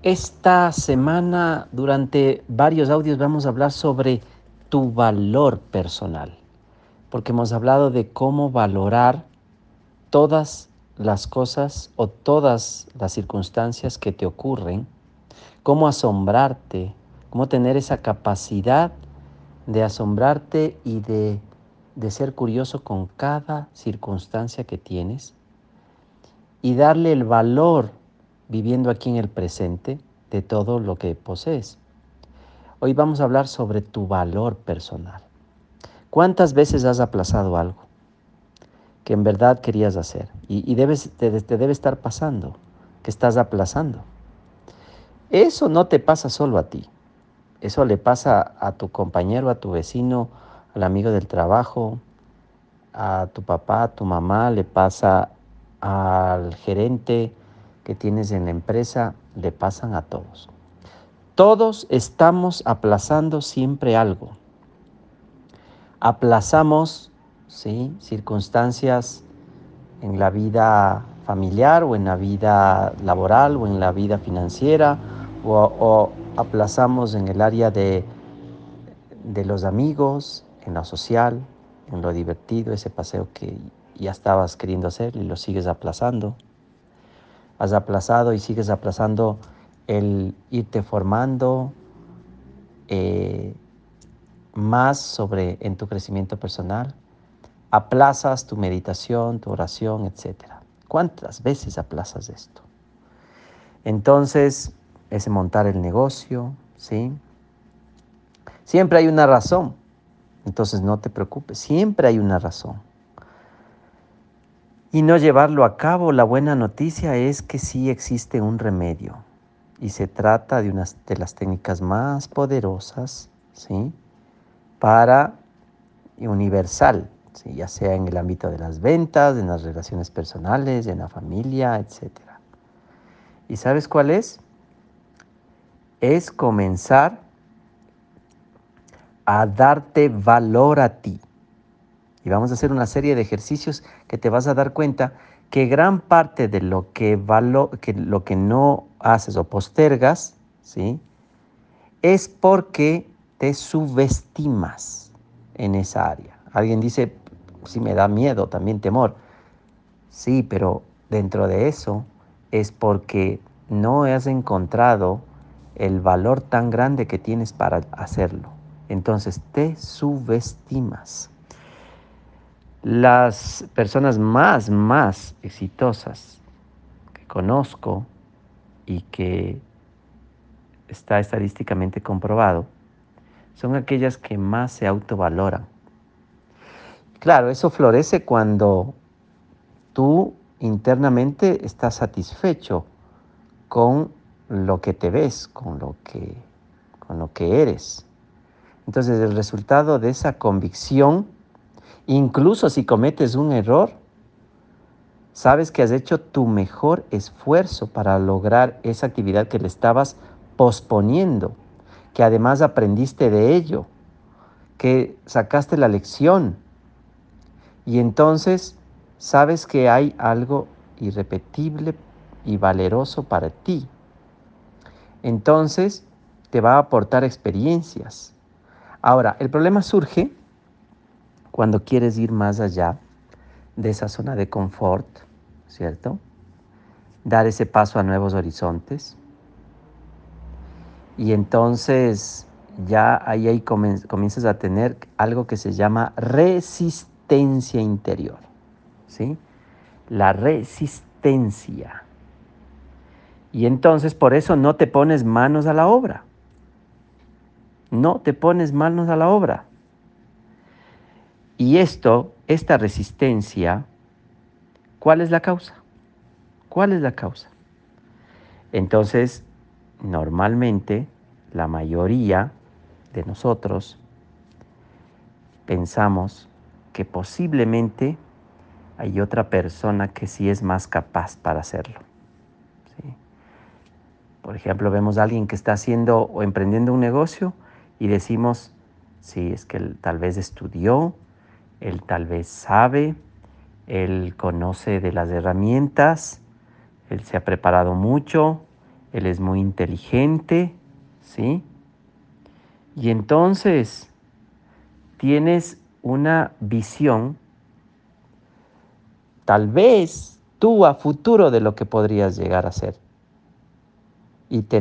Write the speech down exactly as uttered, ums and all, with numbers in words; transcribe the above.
Esta semana, durante varios audios, vamos a hablar sobre tu valor personal, porque hemos hablado de cómo valorar todas las cosas o todas las circunstancias que te ocurren, cómo asombrarte, cómo tener esa capacidad de asombrarte y de, de ser curioso con cada circunstancia que tienes y darle el valor viviendo aquí en el presente de todo lo que posees. Hoy vamos a hablar sobre tu valor personal. ¿Cuántas veces has aplazado algo que en verdad querías hacer? Y, y debes, te, te debe estar pasando, que estás aplazando. Eso no te pasa solo a ti. Eso le pasa a tu compañero, a tu vecino, al amigo del trabajo, a tu papá, a tu mamá, le pasa al gerente que tienes en la empresa, le pasan a todos. Todos estamos aplazando siempre algo. Aplazamos, ¿sí?, circunstancias en la vida familiar o en la vida laboral o en la vida financiera o, o aplazamos en el área de, de los amigos, en lo social, en lo divertido, ese paseo que ya estabas queriendo hacer y lo sigues aplazando. Has aplazado y sigues aplazando el irte formando, eh, más sobre en tu crecimiento personal. Aplazas tu meditación, tu oración, etcétera. ¿Cuántas veces aplazas esto? Entonces, ese montar el negocio, ¿sí? Siempre hay una razón. Entonces no te preocupes, siempre hay una razón. Y no llevarlo a cabo, la buena noticia es que sí existe un remedio. Y se trata de una de las técnicas más poderosas, ¿sí?, para universal, ¿sí?, ya sea en el ámbito de las ventas, en las relaciones personales, en la familia, etcétera. ¿Y sabes cuál es? Es comenzar a darte valor a ti. Y vamos a hacer una serie de ejercicios que te vas a dar cuenta que gran parte de lo que, valo, que, lo que no haces o postergas, ¿sí?, es porque te subestimas en esa área. Alguien dice, sí, me da miedo, también temor. Sí, pero dentro de eso es porque no has encontrado el valor tan grande que tienes para hacerlo. Entonces te subestimas. Las personas más, más exitosas que conozco y que está estadísticamente comprobado son aquellas que más se autovaloran. Claro, eso florece cuando tú internamente estás satisfecho con lo que te ves, con lo que, con lo que eres. Entonces, el resultado de esa convicción, incluso si cometes un error, sabes que has hecho tu mejor esfuerzo para lograr esa actividad que le estabas posponiendo, que además aprendiste de ello, que sacaste la lección y entonces sabes que hay algo irrepetible y valeroso para ti. Entonces te va a aportar experiencias. Ahora, el problema surge cuando quieres ir más allá de esa zona de confort, ¿cierto? Dar ese paso a nuevos horizontes. Y entonces ya ahí, ahí comienzas a tener algo que se llama resistencia interior, ¿sí? La resistencia. Y entonces por eso no te pones manos a la obra. No te pones manos a la obra. Y esto, esta resistencia, ¿cuál es la causa? ¿Cuál es la causa? Entonces, normalmente, la mayoría de nosotros pensamos que posiblemente hay otra persona que sí es más capaz para hacerlo, ¿sí? Por ejemplo, vemos a alguien que está haciendo o emprendiendo un negocio y decimos, sí, es que él tal vez estudió, él tal vez sabe, él conoce de las herramientas, él se ha preparado mucho, él es muy inteligente, ¿sí? Y entonces tienes una visión, tal vez tú a futuro, de lo que podrías llegar a ser. Y te